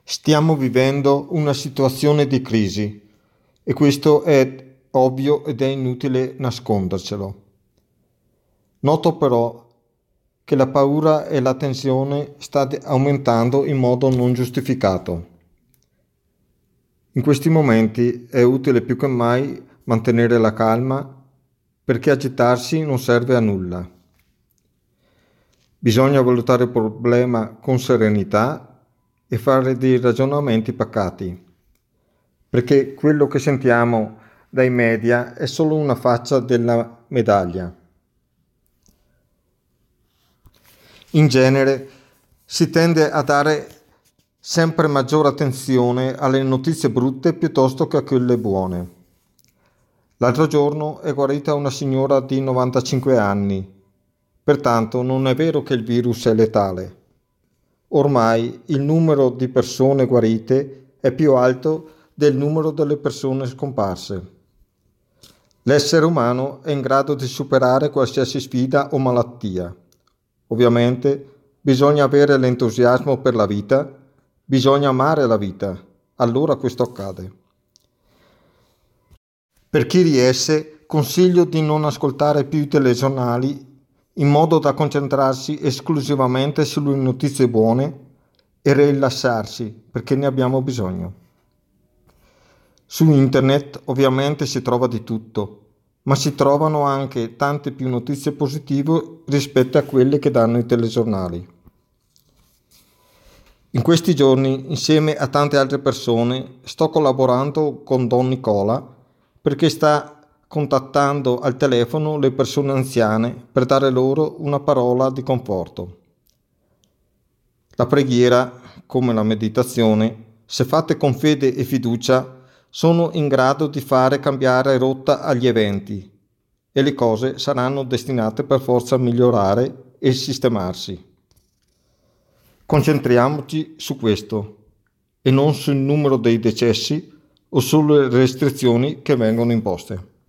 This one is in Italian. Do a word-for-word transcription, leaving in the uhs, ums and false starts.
Stiamo vivendo una situazione di crisi e questo è ovvio ed è inutile nascondercelo. Noto però che la paura e la tensione sta aumentando in modo non giustificato. In questi momenti è utile più che mai mantenere la calma perché agitarsi non serve a nulla. Bisogna valutare il problema con serenità e fare dei ragionamenti pacati, perché quello che sentiamo dai media è solo una faccia della medaglia. In genere si tende a dare sempre maggiore attenzione alle notizie brutte piuttosto che a quelle buone. L'altro giorno è guarita una signora di novantacinque anni, pertanto non è vero che il virus è letale. Ormai il numero di persone guarite è più alto del numero delle persone scomparse. L'essere umano è in grado di superare qualsiasi sfida o malattia. Ovviamente bisogna avere l'entusiasmo per la vita, bisogna amare la vita, allora questo accade. Per chi riesce, consiglio di non ascoltare più i telegiornali in modo da concentrarsi esclusivamente sulle notizie buone e rilassarsi, perché ne abbiamo bisogno. Su internet ovviamente si trova di tutto, ma si trovano anche tante più notizie positive rispetto a quelle che danno i telegiornali. In questi giorni, insieme a tante altre persone, sto collaborando con Don Nicola perché sta contattando al telefono le persone anziane per dare loro una parola di conforto. La preghiera, come la meditazione, se fatte con fede e fiducia, sono in grado di fare cambiare rotta agli eventi e le cose saranno destinate per forza a migliorare e sistemarsi. Concentriamoci su questo e non sul numero dei decessi o sulle restrizioni che vengono imposte.